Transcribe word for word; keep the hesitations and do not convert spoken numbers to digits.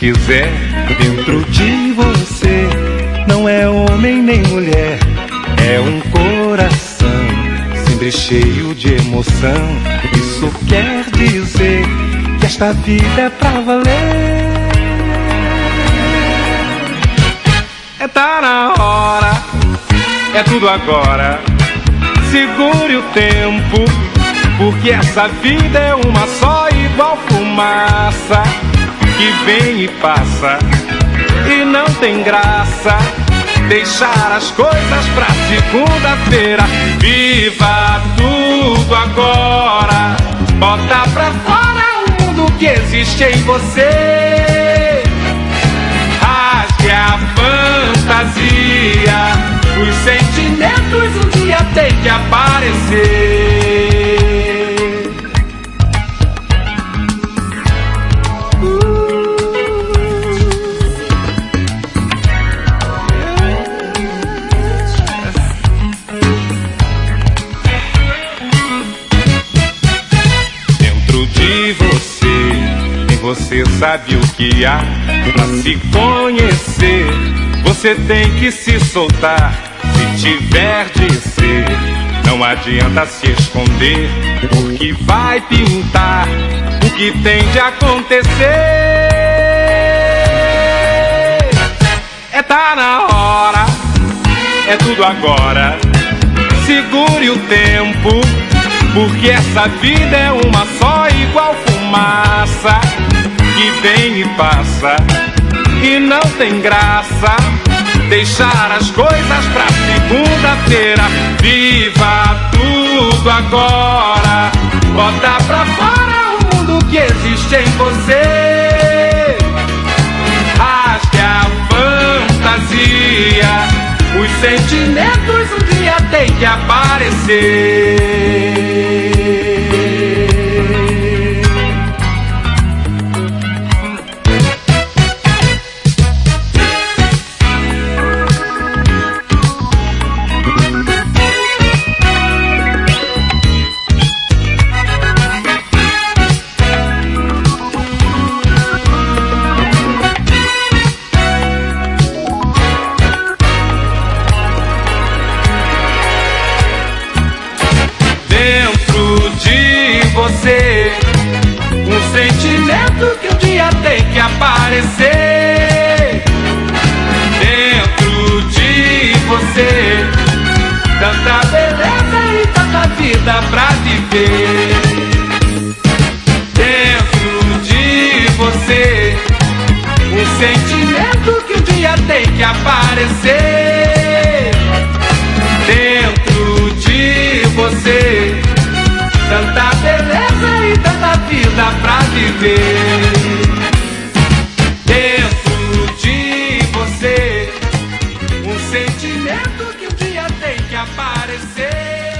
quiser. Dentro de você não é homem nem mulher, é um coração sempre cheio de emoção. Isso quer dizer que esta vida é pra valer. É tá na hora, é tudo agora. Segure o tempo, porque essa vida é uma só, igual fumaça que vem e passa, e não tem graça deixar as coisas pra segunda-feira. Viva tudo agora, bota pra fora o mundo que existe em você. Rasgue a fantasia, os sentimentos um dia tem que aparecer. Você sabe o que há pra se conhecer. Você tem que se soltar, se tiver de ser. Não adianta se esconder, porque vai pintar o que tem de acontecer. É tá na hora, é tudo agora. Segure o tempo, porque essa vida é uma só, igual fumaça que vem e passa, e não tem graça deixar as coisas pra segunda-feira. Viva tudo agora, bota pra fora o mundo que existe em você. Rasgue a fantasia, os sentimentos um dia tem que aparecer. Você, um sentimento que um dia tem que aparecer. Dentro de você, tanta beleza e tanta vida pra viver. Dentro de você, um sentimento que um dia tem que aparecer. Dentro de você, tanta beleza e tanta vida pra viver. Dentro de você, um sentimento que um dia tem que aparecer.